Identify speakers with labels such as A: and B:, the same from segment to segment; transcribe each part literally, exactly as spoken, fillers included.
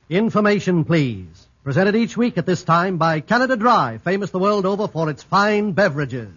A: Information, please. Presented each week at this time by Canada Dry, famous the world over for its fine beverages.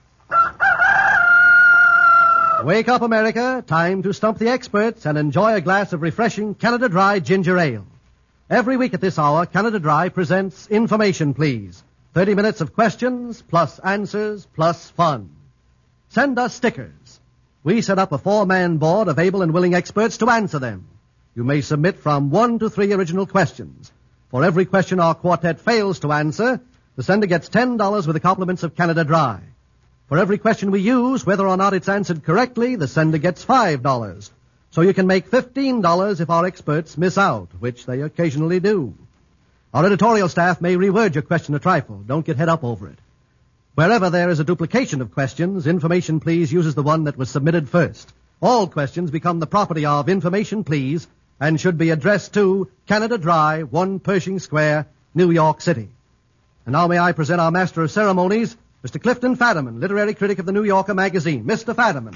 A: Wake up, America. Time to stump the experts and enjoy a glass of refreshing Canada Dry ginger ale. Every week at this hour, Canada Dry presents Information, Please. Thirty minutes of questions, plus answers, plus fun. Send us stickers. We set up a four-man board of able and willing experts to answer them. You may submit from one to three original questions. For every question our quartet fails to answer, the sender gets ten dollars with the compliments of Canada Dry. For every question we use, whether or not it's answered correctly, the sender gets five dollars. So you can make fifteen dollars if our experts miss out, which they occasionally do. Our editorial staff may reword your question a trifle. Don't get head up over it. Wherever there is a duplication of questions, Information Please uses the one that was submitted first. All questions become the property of Information Please and should be addressed to Canada Dry, one Pershing Square, New York City. And now may I present our master of ceremonies, Mister Clifton Fadiman, literary critic of the New Yorker magazine. Mister Fadiman.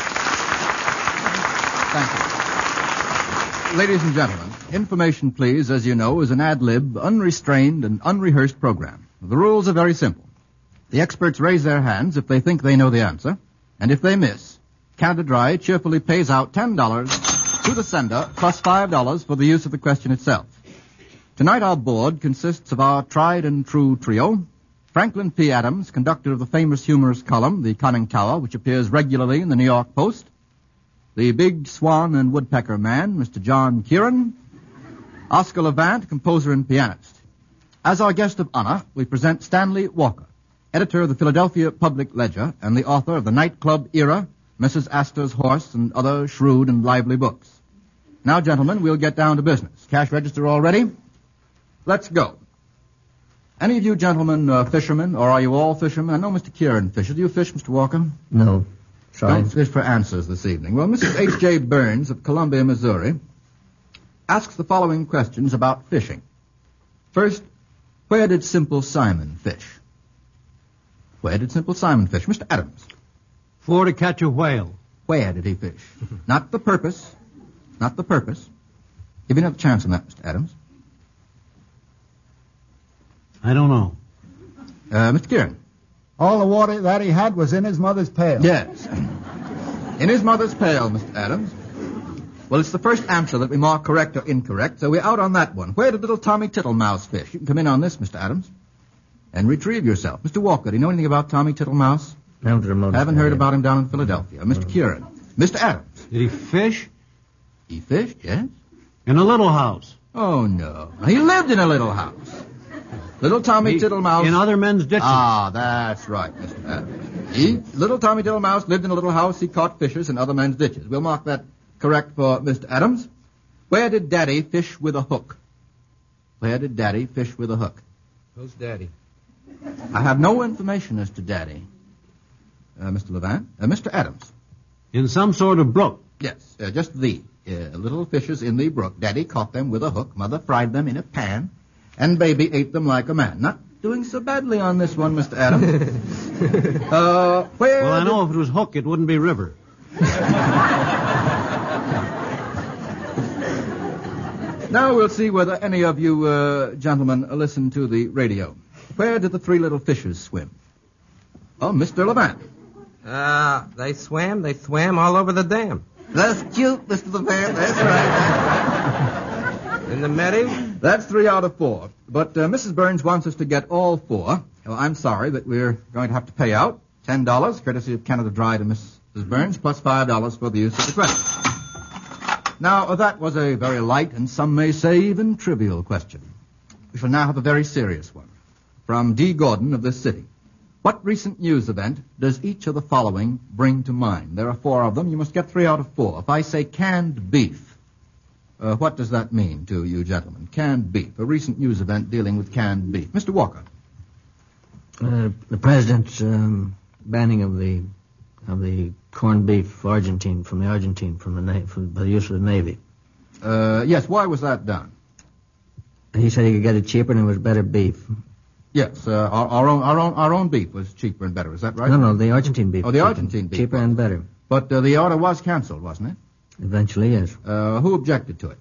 B: Thank you. Ladies and gentlemen, Information Please, as you know, is an ad-lib, unrestrained, and unrehearsed program. The rules are very simple. The experts raise their hands if they think they know the answer, and if they miss, Canada Dry cheerfully pays out ten dollars to the sender, plus five dollars for the use of the question itself. Tonight our board consists of our tried and true trio, Franklin P. Adams, conductor of the famous humorous column, The Conning Tower, which appears regularly in the New York Post, the big swan and woodpecker man, Mister John Kieran, Oscar Levant, composer and pianist. As our guest of honor, we present Stanley Walker, editor of the Philadelphia Public Ledger and the author of The Nightclub Era, Missus Astor's Horse, and other shrewd and lively books. Now, gentlemen, we'll get down to business. Cash register all ready? Let's go. Any of you gentlemen uh, fishermen, or are you all fishermen? I know Mister Kieran fishes. Do you fish, Mister Walker?
C: No. Sorry.
B: Don't fish for answers this evening. Well, Missus H J. Burns of Columbia, Missouri, asks the following questions about fishing. First, where did Simple Simon fish? Where did Simple Simon fish? Mister Adams.
D: For to catch a whale.
B: Where did he fish? Not the purpose. Not the purpose. Give me another chance on that, Mister Adams.
D: I don't know.
B: Uh, Mister Kieran.
E: All the water that he had was in his mother's pail.
B: Yes. In his mother's pail, Mister Adams. Well, it's the first answer that we mark correct or incorrect, so we're out on that one. Where did little Tommy Tittlemouse fish? You can come in on this, Mister Adams, and retrieve yourself. Mister Walker, do you know anything about Tommy Tittlemouse?
C: No, remote.
B: Haven't heard about him down in Philadelphia. Mister Kieran. Mister Adams.
D: Did he fish?
B: He fished, yes.
D: In a little house.
B: Oh, no. He lived in a little house. Little Tommy
D: He-
B: Tittlemouse.
D: In other men's ditches.
B: Ah, that's right, Mister Adams. He, little Tommy Tittlemouse lived in a little house. He caught fishes in other men's ditches. We'll mark that correct for Mister Adams. Where did Daddy fish with a hook? Where did Daddy fish with a hook?
D: Who's Daddy?
B: I have no information as to Daddy. Uh, Mister Levant. Uh, Mister Adams.
D: In some sort of brook.
B: Yes, uh, just the uh, little fishes in the brook. Daddy caught them with a hook. Mother fried them in a pan. And Baby ate them like a man. Not doing so badly on this one, Mister Adams. uh, where
D: Well, I know
B: did...
D: if it was hook, it wouldn't be river.
B: Now we'll see whether any of you uh, gentlemen listen to the radio. Where did the three little fishes swim? Oh, Mister Levant.
F: Uh, they swam, they swam all over the dam.
B: That's cute, Mister Levant. That's right. That's right.
F: In the meadow?
B: That's three out of four. But uh, Missus Burns wants us to get all four. Well, I'm sorry, but we're going to have to pay out ten dollars, courtesy of Canada Dry to Missus Burns, plus five dollars for the use of the question. Now, uh, that was a very light and some may say even trivial question. We shall now have a very serious one. From D. Gordon of this city. What recent news event does each of the following bring to mind? There are four of them. You must get three out of four. If I say canned beef, Uh, what does that mean to you gentlemen? Canned beef, a recent news event dealing with canned beef. Mister Walker.
C: Uh, the president's um, banning of the of the corned beef Argentine from the Argentine from the na- from the use of the Navy.
B: Uh, yes, why was that done?
C: He said he could get it cheaper and it was better beef.
B: Yes, uh, our, our own our own our own beef was cheaper and better. Is that right?
C: No, no, the Argentine beef.
B: Oh, the
C: cheaper,
B: Argentine beef
C: cheaper
B: was.
C: and better.
B: But uh, the order was canceled, wasn't it?
C: Eventually, yes.
B: Uh, who objected to it?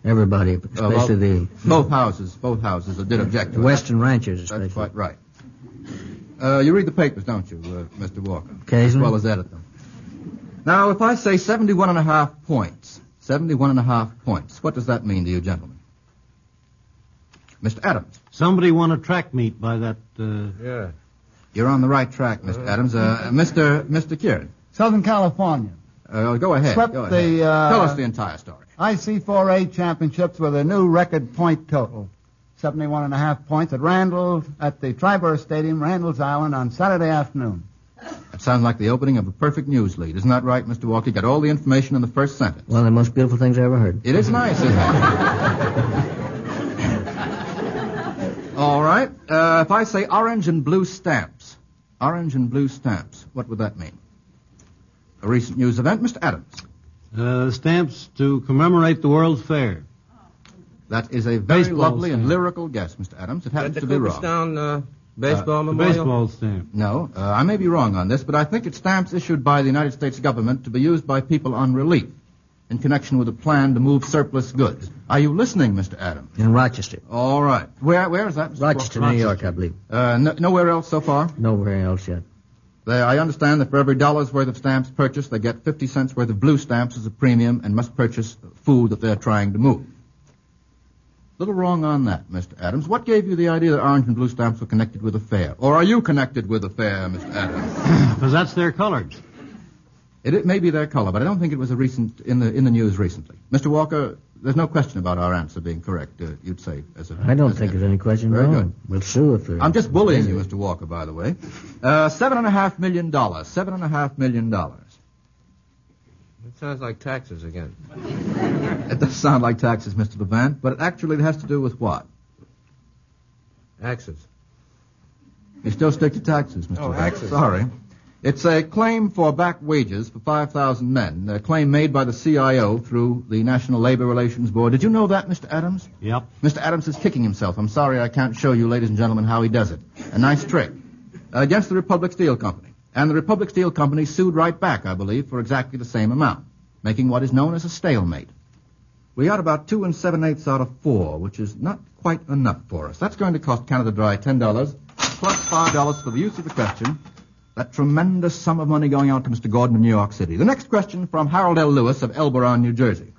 C: Everybody, especially
B: Uh, well, both houses, both houses did object to
C: the
B: it.
C: Western ranchers, especially.
B: That's quite right. Uh, you read the papers, don't you, uh, Mister Walker?
C: Occasionally.
B: As well as edit them. Now, if I say seventy-one and a half points, seventy-one and a half points, what does that mean to you, gentlemen? Mister Adams.
D: Somebody won a track meet by that, uh...
F: Yeah.
B: You're on the right track, Mister Adams. Uh, Mister Mister Kieran.
E: Southern California.
B: Uh, go ahead.
E: Swept
B: go ahead.
E: the, uh,
B: Tell us the entire story.
E: I C four A championships with a new record point total. seventy-one and a half points at Randall, at the Triburst Stadium, Randall's Island, on Saturday afternoon.
B: That sounds like the opening of a perfect news lead. Isn't that right, Mister Walker? You got all the information in the first sentence.
C: One of the most beautiful things I ever heard.
B: It is nice, isn't it? All right. Uh, if I say orange and blue stamps, orange and blue stamps, what would that mean? A recent news event, Mister Adams.
D: Uh, stamps to commemorate the World's Fair.
B: That is a very
D: Baseball
B: lovely and
D: stamp.
B: lyrical guess, Mister Adams. It happens
F: At
B: to
F: the
B: be wrong.
F: Cooperstown uh, baseball
D: The
F: memorial?
D: baseball stamp.
B: No, uh, I may be wrong on this, but I think it's stamps issued by the United States government to be used by people on relief in connection with a plan to move surplus goods. Are you listening, Mister Adams?
C: In Rochester.
B: All right. Where Where is that, Mister
C: Rochester,
B: Walker?
C: New York, I believe.
B: Uh, no, nowhere else so far?
C: Nowhere else yet.
B: They, I understand that for every dollar's worth of stamps purchased, they get fifty cents worth of blue stamps as a premium and must purchase food that they're trying to move. Little wrong on that, Mister Adams. What gave you the idea that orange and blue stamps were connected with the fair? Or are you connected with the fair, Mister Adams?
D: Because that's their colors.
B: It, it may be their color, but I don't think it was a recent in the in the news recently. Mister Walker, there's no question about our answer being correct. Uh, you'd say as a.
C: I don't
B: as
C: think
B: a,
C: there's any question
B: Very
C: at all.
B: good.
C: We'll sue if there
B: I'm just bullying you, Mister Walker, by the way. Uh, seven and a half million dollars. Seven and a half million dollars.
F: It sounds like taxes again.
B: It does sound like taxes, Mister Levant, but it actually has to do with what?
F: Axes.
B: You still stick to taxes, Mister
F: Oh,
B: Levant.
F: taxes.
B: Sorry. It's a claim for back wages for five thousand men, a claim made by the C I O through the National Labor Relations Board. Did you know that, Mister Adams?
D: Yep.
B: Mister Adams is kicking himself. I'm sorry I can't show you, ladies and gentlemen, how he does it. A nice trick. Uh, against the Republic Steel Company. And the Republic Steel Company sued right back, I believe, for exactly the same amount, making what is known as a stalemate. We got about two and seven-eighths out of four, which is not quite enough for us. That's going to cost Canada Dry ten dollars, plus five dollars for the use of the question. That tremendous sum of money going out to Mister Gordon in New York City. The next question from Harold L. Lewis of Elberon, New Jersey.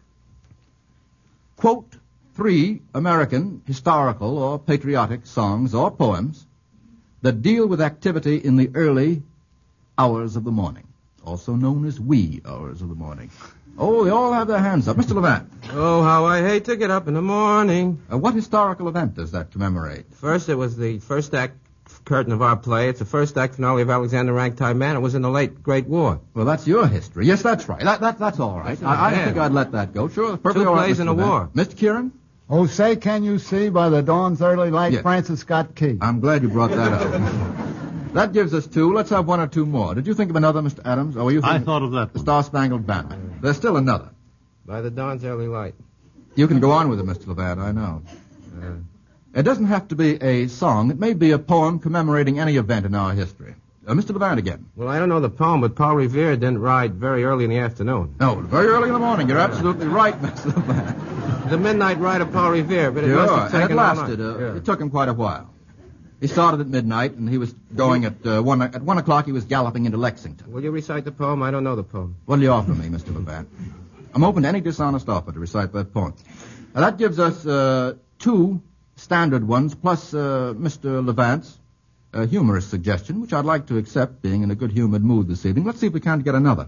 B: Quote three American historical or patriotic songs or poems that deal with activity in the early hours of the morning, also known as wee hours of the morning. Oh, they all have their hands up. Mister Levant,
F: Oh, how I hate to get up in the morning.
B: uh, what historical event does that commemorate?
F: First, it was the first act curtain of our play. It's the first act finale of Alexander Ragtime Man. It was in the late Great War.
B: Well, that's your history. Yes, that's right. That, that, that's all right.
F: That's
B: I, I
F: bad.
B: think I'd let that go. Sure, perfectly
F: Two
B: all right,
F: plays
B: Mister
F: in a
B: Levant.
F: war.
B: Mister Kieran?
E: Oh, say, can you see by the dawn's early light,
B: Yes.
E: Francis Scott Key.
B: I'm glad you brought that up. That gives us two. Let's have one or two more. Did you think of another, Mister Adams? Or were you
D: I
B: thinking
D: thought of that
B: the
D: one.
B: Star-Spangled Banner? There's still another.
F: By the dawn's early light.
B: You can go on with it, Mister Levant, I know.
F: Uh,
B: It doesn't have to be a song. It may be a poem commemorating any event in our history. Uh, Mister Levant again.
F: well, I don't know the poem, but Paul Revere didn't ride very early in the afternoon.
B: No, very early in the morning. You're absolutely right, Mister Levant.
F: The midnight ride of Paul Revere, but it must
B: Sure,
F: have
B: and it
F: taken all night.
B: lasted. Uh,
F: Yeah.
B: It took him quite a while. He started at midnight, and he was going at uh, one at one o'clock. He was galloping into Lexington.
F: Will you recite the poem? I don't know the poem.
B: What'll you offer me, Mister Levant? I'm open to any dishonest offer to recite that poem. Now, that gives us uh, two standard ones, plus uh, Mister Levant's uh, humorous suggestion, which I'd like to accept, being in a good-humored mood this evening. Let's see if we can't get another.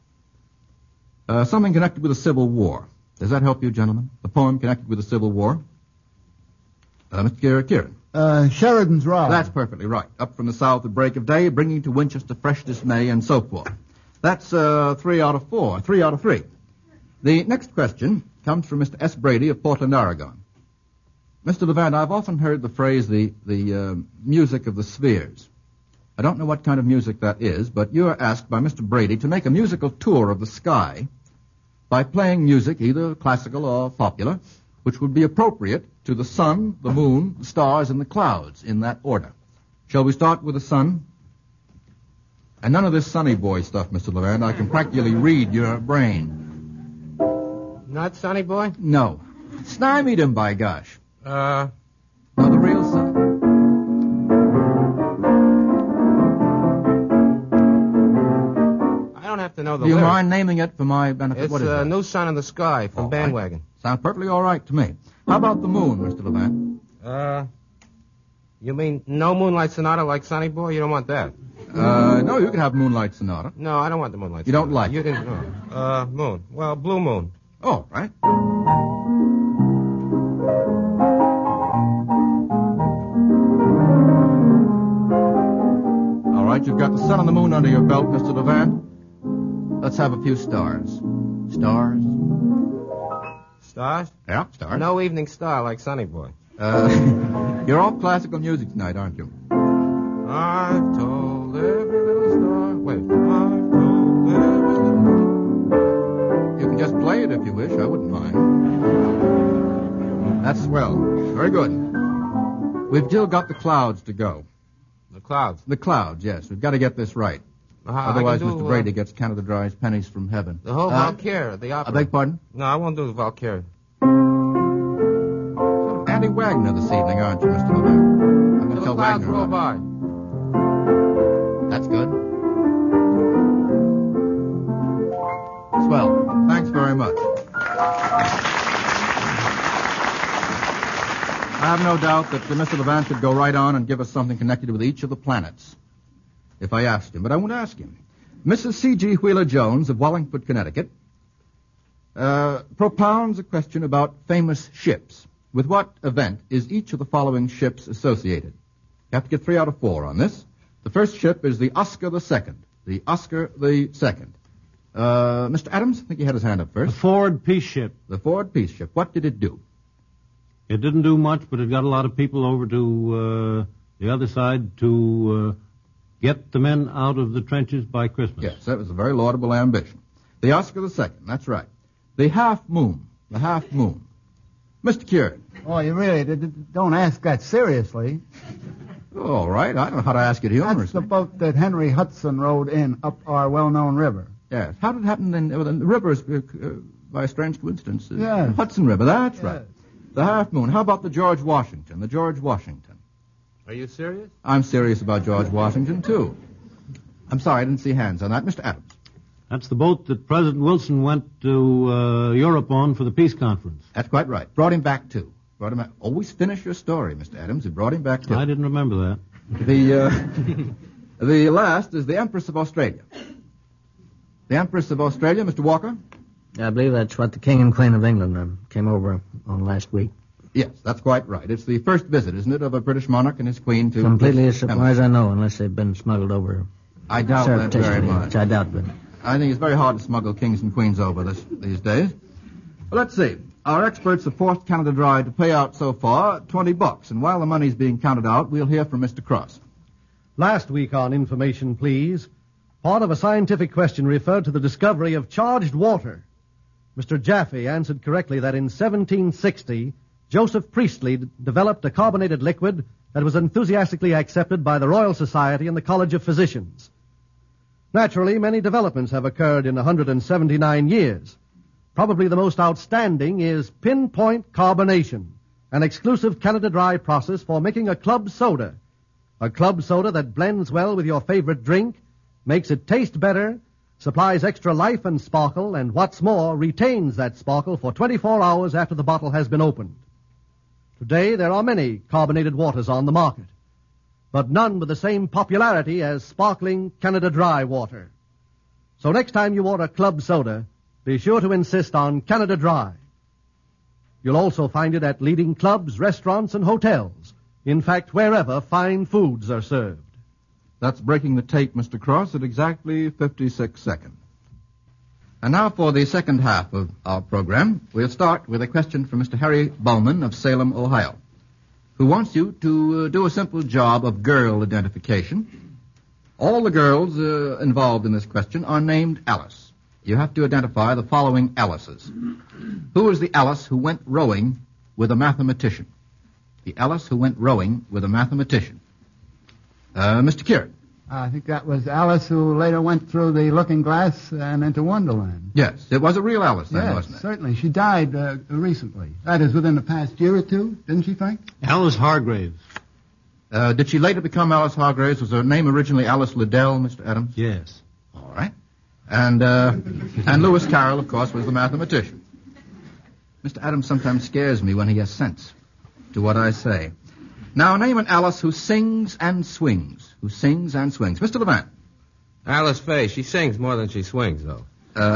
B: Uh, something connected with the Civil War. Does that help you, gentlemen? A poem connected with the Civil War? Uh, Mister Kieran.
E: Uh, Sheridan's Ride.
B: That's perfectly right. Up from the south at break of day, bringing to Winchester fresh dismay, and so forth. That's uh, three out of four. Three out of three. The next question comes from Mister S. Brady of Portland, Oregon. Mister Levant, I've often heard the phrase the, the uh, music of the spheres. I don't know what kind of music that is, but you are asked by Mister Brady to make a musical tour of the sky by playing music, either classical or popular, which would be appropriate to the sun, the moon, the stars, and the clouds in that order. Shall we start with the sun? And none of this sunny boy stuff, Mister Levant. I can practically read your brain.
F: Not Sonny Boy?
B: No. Stymied him, by gosh.
F: Uh,
B: No, the real son.
F: I don't have to know the
B: Do you
F: lyrics.
B: mind naming it for my benefit?
F: It's
B: What is
F: uh,
B: that?
F: New Sun in the Sky from
B: All right.
F: Bandwagon.
B: Sounds perfectly all right to me. How about the moon, Mister Levant?
F: Uh, you mean no Moonlight Sonata like Sonny Boy? You don't want that.
B: Uh, no, you can have Moonlight Sonata.
F: No, I don't want the Moonlight
B: You
F: Sonata.
B: don't like
F: You
B: it?
F: didn't know. Uh, Moon. Well, Blue Moon.
B: Oh, right. All right, you've got the sun and the moon under your belt, Mister Levant. Let's have a few stars. Stars?
F: Stars?
B: Yeah, stars.
F: No Evening Star like Sonny Boy.
B: Uh, you're all classical music tonight, aren't you?
F: I've told every little star. Wait. I've told every little...
B: You can just play it if you wish. I wouldn't mind. That's swell. Very good. We've still got the clouds to go.
F: The clouds.
B: The clouds, yes. We've got to get this right.
F: Uh, I
B: Otherwise,
F: can do,
B: Mister
F: uh,
B: Brady gets Canada Dry's pennies from heaven.
F: The whole
B: Uh,
F: Valkyrie, the
B: I
F: opera.
B: beg pardon?
F: No, I won't do the Valkyrie.
B: Andy Wagner this evening, aren't you, Mister Levant? I'm going
F: Till
B: to
F: the
B: tell
F: clouds
B: Wagner
F: roll
B: about
F: by.
B: it. That's good. Swell. Thanks very much. I have no doubt that Mister Levant could go right on and give us something connected with each of the planets, if I asked him. But I won't ask him. Missus C G. Wheeler-Jones of Wallingford, Connecticut, uh, propounds a question about famous ships. With what event is each of the following ships associated? You have to get three out of four on this. The first ship is the Oscar the Second. The Oscar the Second. Uh, Mister Adams, I think he had his hand up
D: A
B: first.
D: Ford peace ship.
B: The Ford Peace Ship. What did it do?
D: It didn't do much, but it got a lot of people over to uh, the other side to uh, get the men out of the trenches by Christmas.
B: Yes, that was a very laudable ambition. The Oscar the Second, that's right. The Half Moon. The Half Moon. Mister Curie.
E: Oh, you really did- don't ask that seriously.
B: All right, I don't know how to ask it
E: That's
B: humorously.
E: the boat that Henry Hudson rode in up our well-known river.
B: Yes. How did it happen in uh, the rivers, uh, uh, by a strange coincidence? Uh,
E: Yes.
B: Hudson River, that's
E: Yes.
B: right. The Half Moon. How about the George Washington? The George Washington.
F: Are you serious?
B: I'm serious about George Washington, too. I'm sorry, I didn't see hands on that. Mister Adams.
D: That's the boat that President Wilson went to uh, Europe on for the peace conference.
B: That's quite right. Brought him back, too. Brought him back. Always finish your story, Mister Adams. He brought him back, too.
D: I didn't remember that.
B: The, uh, the last is the Empress of Australia. The Empress of Australia, Mister Walker?
C: I believe that's what the King and Queen of England uh, came over on last week.
B: Yes, that's quite right. It's the first visit, isn't it, of a British monarch and his queen to...
C: Completely as
B: this
C: far as I know, unless they've been smuggled over
B: I doubt that very
C: surreptitiously,
B: much.
C: which I doubt, but...
B: I think it's very hard to smuggle kings and queens over this, these days. Well, let's see. Our experts have forced Canada Dry to pay out so far twenty bucks, and while the money's being counted out, we'll hear from Mister Cross.
A: Last week on Information Please, part of a scientific question referred to the discovery of charged water. Mister Jaffe answered correctly that in seventeen sixty, Joseph Priestley d- developed a carbonated liquid that was enthusiastically accepted by the Royal Society and the College of Physicians. Naturally, many developments have occurred in one hundred seventy-nine years. Probably the most outstanding is pinpoint carbonation, an exclusive Canada Dry process for making a club soda. A club soda that blends well with your favorite drink, makes it taste better, supplies extra life and sparkle, and what's more, retains that sparkle for twenty-four hours after the bottle has been opened. Today, there are many carbonated waters on the market, but none with the same popularity as sparkling Canada Dry water. So next time you order club soda, be sure to insist on Canada Dry. You'll also find it at leading clubs, restaurants, and hotels. In fact, wherever fine foods are served.
B: That's breaking the tape, Mister Cross, at exactly fifty-six seconds. And now for the second half of our program, we'll start with a question from Mister Harry Bowman of Salem, Ohio, who wants you to uh, do a simple job of girl identification. All the girls uh, involved in this question are named Alice. You have to identify the following Alices. Who is the Alice who went rowing with a mathematician? The Alice who went rowing with a mathematician. Uh, Mister Kieran.
E: I think that was Alice who later went through the looking glass and into Wonderland.
B: Yes, it was a real Alice then,
E: Yes,
B: wasn't it?
E: certainly. She died uh, recently. That is, within the past year or two, didn't she, Frank?
D: Alice Hargraves.
B: Uh, did she later become Alice Hargraves? Was her name originally Alice Liddell, Mister Adams?
D: Yes.
B: All right. And, uh, and Lewis Carroll, of course, was the mathematician. Mister Adams sometimes scares me when he has sense to what I say. Now, name an Alice who sings and swings. Who sings and swings. Mister Levant.
F: Alice Faye. She sings more than she swings, though.
B: Uh,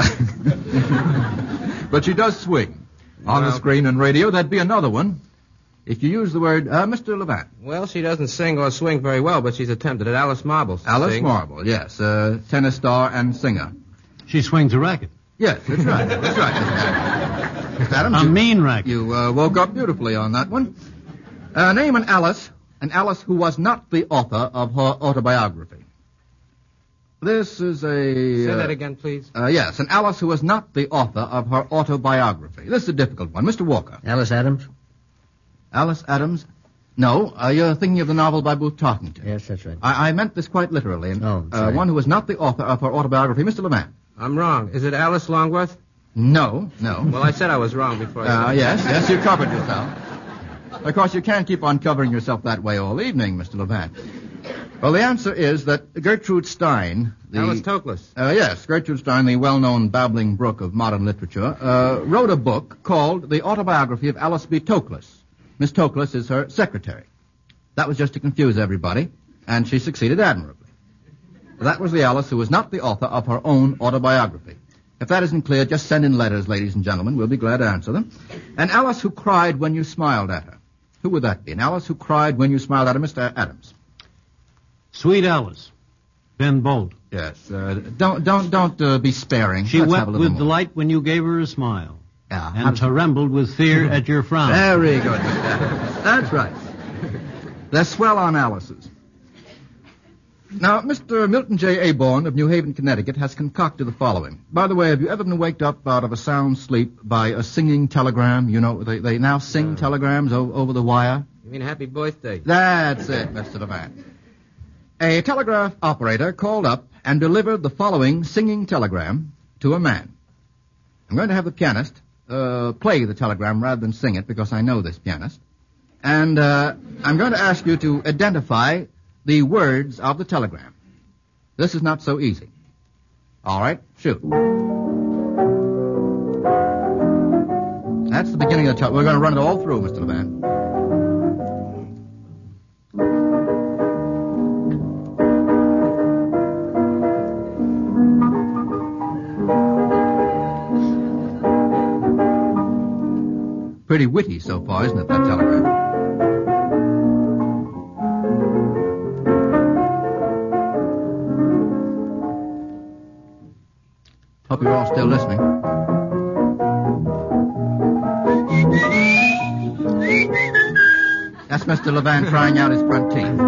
B: but she does swing. On
F: Well-
B: the screen and radio, that'd be another one. If you use the word, uh, Mister Levant.
F: Well, she doesn't sing or swing very well, but she's attempted it. Alice Marble.
B: Alice
F: sings.
B: Marble, yes. Uh, tennis star and singer.
D: She swings a racket.
B: Yes, that's right. That's right, Mister Adams. Mister Adams,
D: A
B: you-
D: mean racket.
B: You uh, woke up beautifully on that one. Uh, name an Alice, an Alice who was not the author of her autobiography. This is a...
F: Say
B: uh,
F: that again, please.
B: Uh, yes, an Alice who was not the author of her autobiography. This is a difficult one. Mister Walker.
C: Alice Adams?
B: Alice Adams? No, uh, you're thinking of the novel by Booth Tarkington.
C: Yes, that's right.
B: I, I meant this quite literally. And,
C: Oh,
B: uh,
C: sorry.
B: one who was not the author of her autobiography. Mister Levant.
F: I'm wrong. Is it Alice Longworth?
B: No, no.
F: Well, I said I was wrong before. I
B: Uh,
F: said
B: yes, yes, you covered yourself. Of course, you can't keep on covering yourself that way all evening, Mister Levant. Well, the answer is that Gertrude Stein, the...
F: Alice Toklas.
B: Uh, yes, Gertrude Stein, the well-known babbling brook of modern literature, uh, wrote a book called The Autobiography of Alice B. Toklas. Miss Toklas is her secretary. That was just to confuse everybody, and she succeeded admirably. That was the Alice who was not the author of her own autobiography. If that isn't clear, just send in letters, ladies and gentlemen. We'll be glad to answer them. An Alice who cried when you smiled at her. Who would that be? An Alice who cried when you smiled at her, Mister Adams.
D: Sweet Alice. Ben Bolt.
B: Yes. Uh, don't don't don't uh, be sparing.
D: She
B: Let's have
D: wept
B: a little
D: with
B: more.
D: delight when you gave her a smile.
B: Yeah, how
D: And
B: does-
D: trembled with fear at your frown.
B: Very good, Mister Adams. That's right. They're swell on Alice's. Now, Mister Milton J. Aborn of New Haven, Connecticut, has concocted the following. By the way, have you ever been waked up out of a sound sleep by a singing telegram? You know, they, they now sing telegrams o- over the wire.
F: You mean happy birthday?
B: That's it, Mister Levant. A telegraph operator called up and delivered the following singing telegram to a man. I'm going to have the pianist uh, play the telegram rather than sing it because I know this pianist. And uh, I'm going to ask you to identify the words of the telegram. This is not so easy. All right, shoot. That's the beginning of the telegram. We're going to run it all through, Mister Levant. Pretty witty so far, isn't it, that telegram? Hope you're all still listening. That's Mister Levant trying out his front teeth.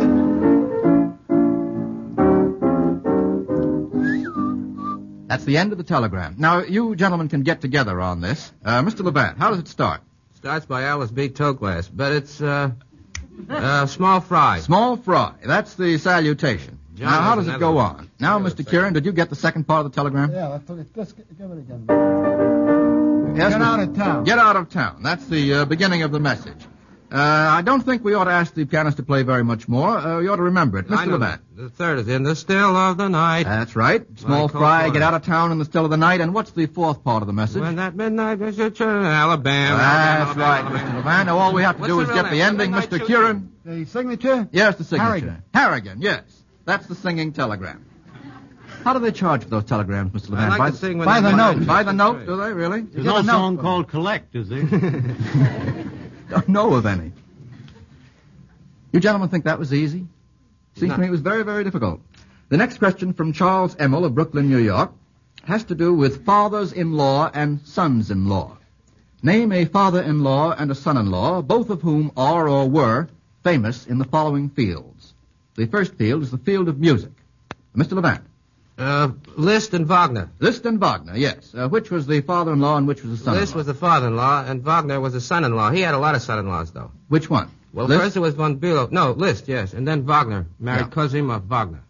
B: That's the end of the telegram. Now, you gentlemen can get together on this. Uh, Mister Levant, how does it start?
F: Starts by Alice B. Toklas, but it's, uh, uh, small fry.
B: Small fry. That's the salutation.
F: John
B: now, how
F: has
B: does it
F: another
B: go
F: one.
B: on? Now,
F: Another
B: Mister
F: second.
B: Kieran, did you get the second part of the telegram?
E: Yeah, let's, let's give it again.
B: Yes,
E: Get
B: Mister
E: out of town.
B: Get out of town. That's the uh, beginning of the message. Uh, I don't think we ought to ask the pianist to play very much more. Uh, you ought to remember it.
F: I
B: Mister
F: know
B: Levant.
F: that. The third is in the still of the night.
B: That's right. Small
F: Michael
B: fry,
F: Porter.
B: get out of town in the still of the night. And what's the fourth part of the message?
F: When that midnight visit in Alabama.
B: That's
F: Alabama,
B: right,
F: Alabama.
B: Mister Levant. Now, all we have to
F: What's
B: do
F: the
B: is
F: real
B: get
F: name?
B: the
F: When
B: ending,
F: midnight
B: Mister
F: shooting?
B: Kieran.
E: The signature?
B: Yes, the signature.
E: Harrigan.
B: Harrigan, yes. That's the singing telegram. How do they charge for those telegrams, Mister
F: I
B: Levant?
F: like
B: by,
F: to sing when
E: by
F: that
E: the
F: midnight
E: note.
B: by the
F: visit's
B: note,
F: right.
B: do they really?
D: There's
E: get
D: no
E: a note
D: song
E: from-
D: called Collect, is there?
B: Don't know of any. You gentlemen think that was easy? Seems
F: No.
B: to me it was very, very difficult. The next question from Charles Emmel of Brooklyn, New York, has to do with fathers-in-law and sons-in-law. Name a father-in-law and a son-in-law, both of whom are or were famous in the following fields. The first field is the field of music. Mister Levant.
F: Uh, Liszt and Wagner.
B: Liszt and Wagner, yes. Uh, which was the father-in-law and which was the son-in-law?
F: Liszt was the father-in-law, and Wagner was the son-in-law. He had a lot of son-in-laws, though.
B: Which one?
F: Well,
B: Liszt?
F: first it was von Bülow. No, Liszt, yes. And then Wagner married
B: Yeah.
F: Cosima Wagner.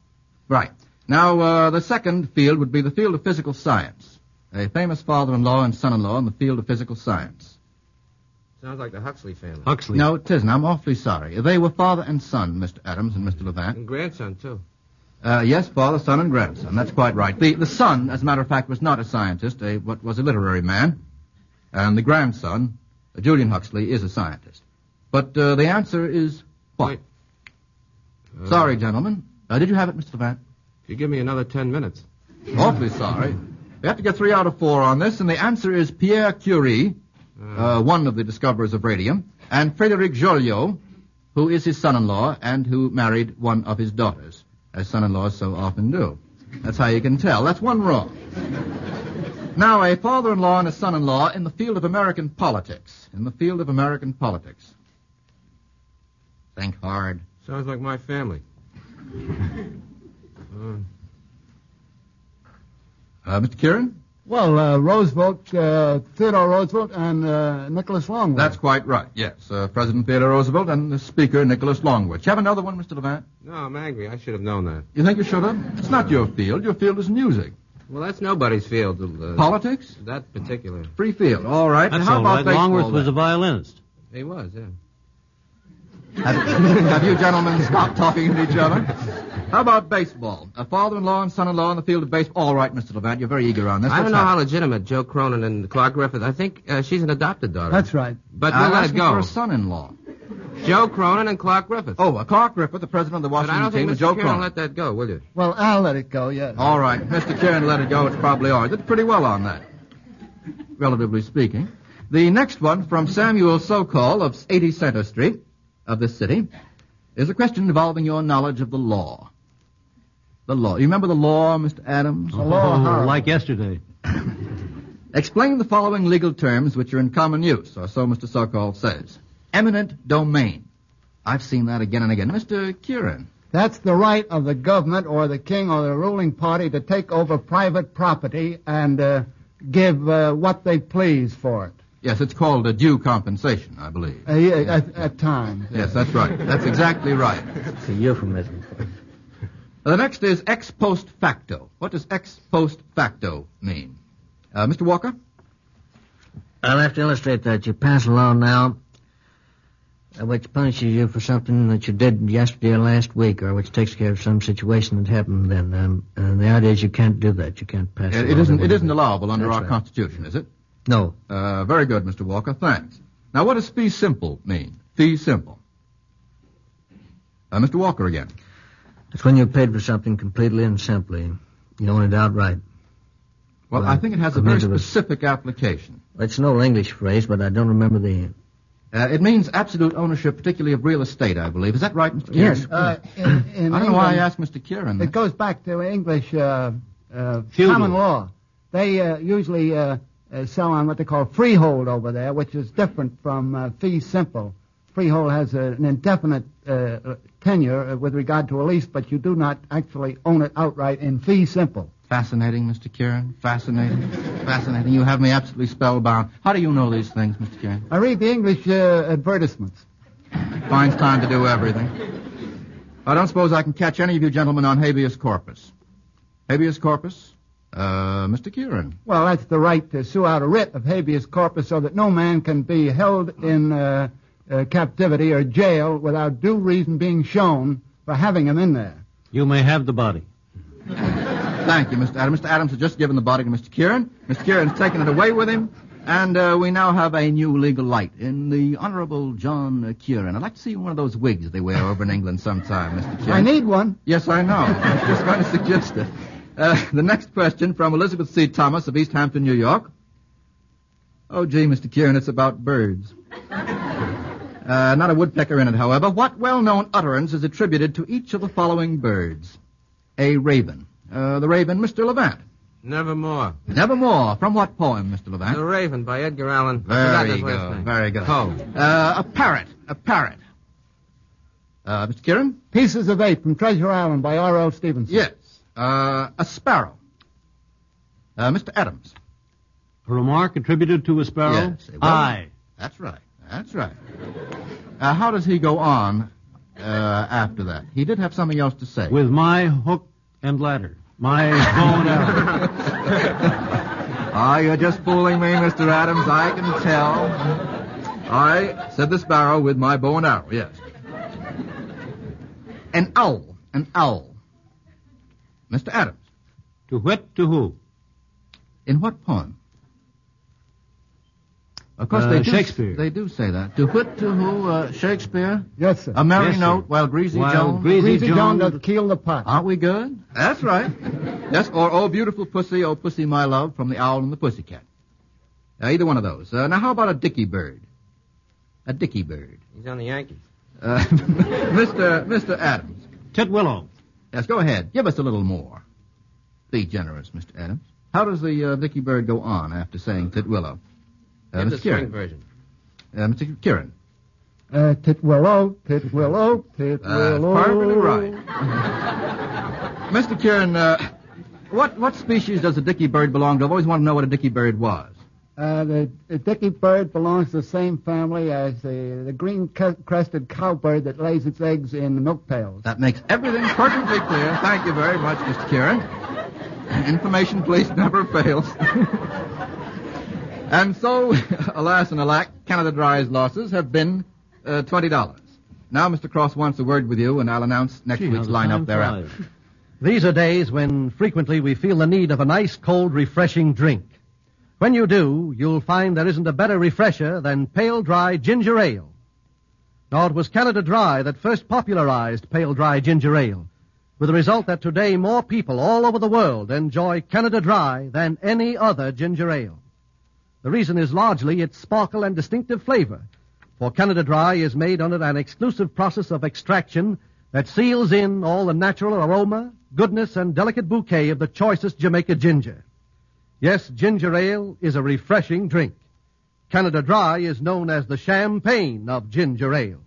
B: Right. Now, uh, the second field would be the field of physical science. A famous father-in-law and son-in-law in the field of physical science.
F: Sounds like the Huxley family.
D: Huxley.
B: No, it isn't. I'm awfully sorry. They were father and son, Mister Adams and Mister Levant.
F: And grandson, too.
B: Uh, yes, father, son, and grandson. That's quite right. The, the son, as a matter of fact, was not a scientist, a, what was a literary man. And the grandson, uh, Julian Huxley, is a scientist. But uh, the answer is what?
F: Wait. Uh,
B: Sorry, gentlemen. Uh, did you have it, Mister Levant?
F: If you give me another ten minutes.
B: Awfully sorry. We have to get three out of four on this, and the answer is Pierre Curie, uh, one of the discoverers of radium, and Frédéric Joliot, who is his son-in-law and who married one of his daughters, as son-in-laws so often do. That's how you can tell. That's one wrong. Now, a father-in-law and a son-in-law in the field of American politics. In the field of American politics. Think hard.
F: Sounds like my family. uh,
B: Uh, Mister Kieran?
E: Well, uh, Roosevelt, uh, Theodore Roosevelt, and uh, Nicholas Longwood.
B: That's quite right, yes. Uh, President Theodore Roosevelt and the Speaker, Nicholas Longwood. You have another one, Mister Levant?
F: no, I'm angry. I should have known that.
B: You think you should have? It's not your field. Your field is music.
F: Well, that's nobody's field. Uh,
B: Politics?
F: That particular.
B: Free field. All right.
D: That's
B: How
D: all
B: about
D: right.
B: baseball,
D: Longworth was
B: then?
D: a violinist.
F: He was, yeah.
B: Have, have you gentlemen stopped talking to each other? How about baseball? A father-in-law and son-in-law in the field of baseball. All right, Mister Levant, you're very eager on this.
F: I don't
B: What's
F: know how
B: happening?
F: legitimate Joe Cronin and Clark Griffith. I think uh, she's an adopted daughter.
E: That's right.
F: But
B: I'm
F: we'll let it
B: asking
F: go.
B: for a son-in-law.
F: Joe Cronin and Clark Griffith.
B: Oh, uh, Clark Griffith, the president of the
F: but
B: Washington
F: I don't think
B: team, and
F: Mister
B: Joe
F: Kieran
B: Cronin.
F: let that go, will you?
E: Well, I'll let it go, yes.
B: All right. Mister Kieran let it go. It's probably all right. Did pretty well on that, relatively speaking. The next one from Samuel Sokol of eighty Center Street of this city is a question involving your knowledge of the law. The law. You remember the law, Mister Adams?
E: The law,
D: Oh,
E: horrible.
D: like yesterday.
B: Explain the following legal terms which are in common use, or so Mister Sokol says. Eminent domain. I've seen that again and again. Mister Kieran.
E: That's the right of the government or the king or the ruling party to take over private property and uh, give uh, what they please for it.
B: Yes, it's called a due compensation, I believe.
E: Uh, yeah, at, at times.
B: Yes, that's right. That's exactly right.
C: It's a euphemism.
B: The next is ex post facto. What does ex post facto mean? Uh, Mister Walker?
C: I'll have to illustrate that. You pass a law now uh, which punishes you for something that you did yesterday or last week, or which takes care of some situation that happened then. Um, and the idea is you can't do that. You can't pass a
B: It,
C: law
B: it isn't.
C: that
B: It
C: would-
B: isn't allowable under
C: That's
B: our
C: right.
B: Constitution, is it?
C: No.
B: Uh, very good, Mister Walker. Thanks. Now, what does fee simple mean? Fee simple. Uh, Mister Walker again.
C: It's when you're paid for something completely and simply. You own it outright.
B: Well,
C: Well,
B: I think it has a
C: I
B: very
C: mean, it was-
B: specific application.
C: It's an old English phrase, but I don't remember the...
B: Uh, it means absolute ownership, particularly of real estate, I believe. Is that right, Mister Kieran?
C: Yes.
E: Uh, in, in
B: I don't know why I
E: England,
B: asked Mister Kieran.
E: It goes back to English uh, uh,
D: Feudal.
E: common law. They uh, usually uh, uh, sell on what they call freehold over there, which is different from uh, fee simple. Freehold has a, an indefinite uh, tenure uh, with regard to a lease, but you do not actually own it outright in fee simple.
B: Fascinating, Mister Kieran. Fascinating. Fascinating. You have me absolutely spellbound. How do you know these things, Mister Kieran?
E: I read the English uh, advertisements.
B: Finds time to do everything. I don't suppose I can catch any of you gentlemen on habeas corpus. Habeas corpus? Uh, Mister Kieran.
E: Well, that's the right to sue out a writ of habeas corpus so that no man can be held in uh, uh, captivity or jail without due reason being shown for having him in there.
D: You may have the body.
B: Thank you, Mister Adams. Mister Adams has just given the body to Mister Kieran. Mister Kieran's taken it away with him, and uh, we now have a new legal light in the Honorable John uh, Kieran. I'd like to see one of those wigs they wear over in England sometime, Mister Kieran.
E: I need one.
B: Yes, I know. I was just going to suggest it. Uh, the next question from Elizabeth C. Thomas of East Hampton, New York. Oh, gee, Mister Kieran, it's about birds. Uh, not a woodpecker in it, however. What well-known utterance is attributed to each of the following birds? A raven. Uh, the raven, Mister Levant.
F: Nevermore.
B: Nevermore. From what poem, Mister Levant?
F: The Raven by Edgar Allan. I've forgotten
B: Very
F: his last
B: good.
F: name.
B: Very good.
F: Poe.
B: Uh, a parrot. A parrot. Uh, Mister Kieran?
E: Pieces of Eight from Treasure Island by R L Stevenson.
B: Yes. Uh, a sparrow. Uh, Mister Adams.
D: A remark attributed to a sparrow?
B: Yes, well-
D: Aye.
B: That's right. That's right. Uh, how does he go on uh, after that? He did have something else to say.
D: With my hook and ladder. My bow and arrow.
B: Ah, you're just fooling me, Mister Adams. I can tell. I said the sparrow with my bow and arrow, yes. An owl. An owl. Mister Adams.
D: To whit to who?
B: In what poem? Of course,
D: Uh,
B: they do,
D: Shakespeare.
B: They do say that. To whit to who? Uh, Shakespeare?
E: Yes, sir.
B: A merry
D: Yes, sir.
B: note while Greasy
D: While
B: Jones...
D: Greasy
E: Greasy John
D: Jones-
E: does keel the pot.
B: Aren't we good? That's right. Yes, or Oh, Beautiful Pussy, Oh, Pussy, My Love, from The Owl and the Pussycat. Uh, either one of those. Uh, now, how about a dicky bird? A dicky bird.
F: He's on the Yankees.
B: Uh, Mister Mister Adams.
D: Titwillow.
B: Yes, go ahead. Give us a little more. Be generous, Mister Adams. How does the uh, dicky bird go on after saying Titwillow? Uh,
F: Give the
B: Mister
F: swing
B: Kieran.
F: version.
B: Uh, Mister Kieran.
E: Uh, Titwillow, Titwillow, Titwillow.
B: Uh, perfectly right. Mister Kieran, uh, what, what species does a dicky bird belong to? I've always wanted to know what a dicky bird was.
E: Uh, the, the dicky bird belongs to the same family as the, the green-crested cowbird that lays its eggs in the milk pails.
B: That makes everything perfectly clear. Thank you very much, Mister Kieran. Information, please, never fails. And so, alas and alack, Canada Dry's losses have been uh, twenty dollars. Now, Mister Cross wants a word with you, and I'll announce next
D: Gee, how
B: week's
D: the
B: lineup
D: time
B: thereafter.
D: flies.
A: These are days when frequently we feel the need of a nice, cold, refreshing drink. When you do, you'll find there isn't a better refresher than Pale Dry Ginger Ale. Now, it was Canada Dry that first popularized Pale Dry Ginger Ale, with the result that today more people all over the world enjoy Canada Dry than any other ginger ale. The reason is largely its sparkle and distinctive flavor, for Canada Dry is made under an exclusive process of extraction that seals in all the natural aroma, goodness, and delicate bouquet of the choicest Jamaica ginger. Yes, ginger ale is a refreshing drink. Canada Dry is known as the champagne of ginger ales.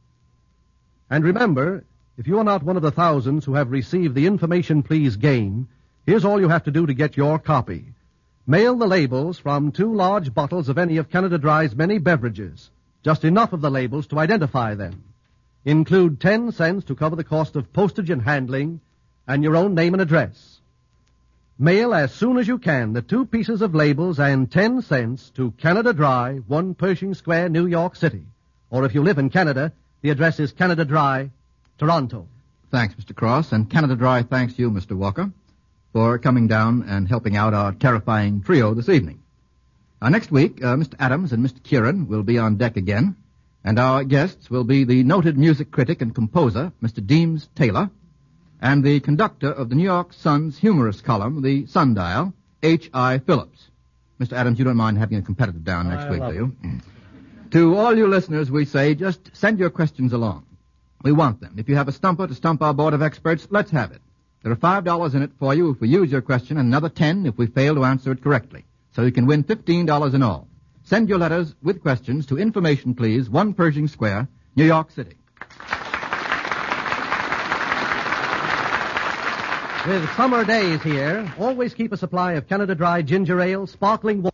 A: And remember, if you are not one of the thousands who have received the Information Please game, here's all you have to do to get your copy. Mail the labels from two large bottles of any of Canada Dry's many beverages, just enough of the labels to identify them. Include ten cents to cover the cost of postage and handling, and your own name and address. Mail as soon as you can the two pieces of labels and ten cents to Canada Dry, one Pershing Square, New York City. Or if you live in Canada, the address is Canada Dry, Toronto.
B: Thanks, Mister Cross, and Canada Dry thanks you, Mister Walker, for coming down and helping out our terrifying trio this evening. Uh, next week, uh, Mister Adams and Mister Kieran will be on deck again, and our guests will be the noted music critic and composer, Mister Deems Taylor, and the conductor of the New York Sun's humorous column, the Sundial, H I. Phillips. Mister Adams, you don't mind having a competitor down next
A: I
B: week,
A: love
B: do you? To all you listeners, we say, just send your questions along. We want them. If you have a stumper to stump our board of experts, let's have it. There are five dollars in it for you if we use your question, and another ten if we fail to answer it correctly. So you can win fifteen dollars in all. Send your letters with questions to Information Please, one Pershing Square, New York City.
A: With summer days here, always keep a supply of Canada Dry ginger ale, sparkling water.